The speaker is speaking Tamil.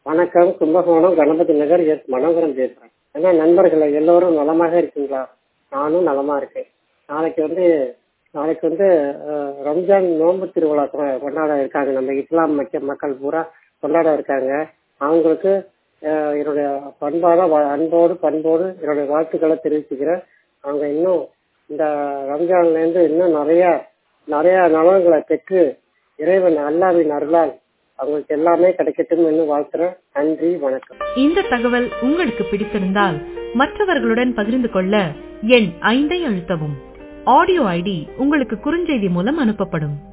வணக்கம், கும்பகோணம் கணபதி நகர் எஸ் மனோகரன் பேசுறேன். என்ன நண்பர்களே, எல்லோரும் நலமாக இருக்கீங்களா? நானும் நலமா இருக்கேன். நாளைக்கு வந்து ரம்ஜான் நோன்பு திருவிழா கொண்டாட இருக்காங்க. நம்ம இஸ்லாம் மக்கள் பூரா கொண்டாட இருக்காங்க. அவங்களுக்கு என்னுடைய பண்போடு என்னுடைய வாழ்த்துக்களை தெரிவிச்சுக்கிறேன். அவங்க இன்னும் இந்த ரம்ஜான்ல இருந்து இன்னும் நிறைய நலன்களை பெற்று இறைவன் அல்லாஹ்வின் அருளால் அவங்களுக்கு எல்லாமே கிடைக்கட்டும் வாழ்த்துறேன். நன்றி, வணக்கம். இந்த தகவல் உங்களுக்கு பிடித்திருந்தால் மற்றவர்களுடன் பகிர்ந்து கொள்ள எண் 5 அழுத்தவும். ஆடியோ ஐடி உங்களுக்கு குறுஞ்செய்தி மூலம் அனுப்பப்படும்.